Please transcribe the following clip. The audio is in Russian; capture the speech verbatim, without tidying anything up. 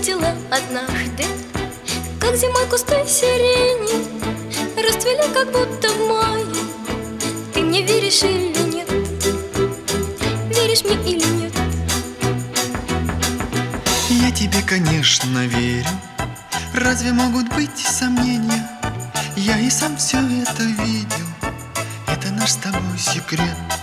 заметила однажды, как зимой кусты сирени расцвели, как будто в мае. Ты мне веришь или нет? Веришь мне или нет? Я тебе, конечно, верю. Разве могут быть сомнения? Я и сам все это видел. Это наш с тобой секрет.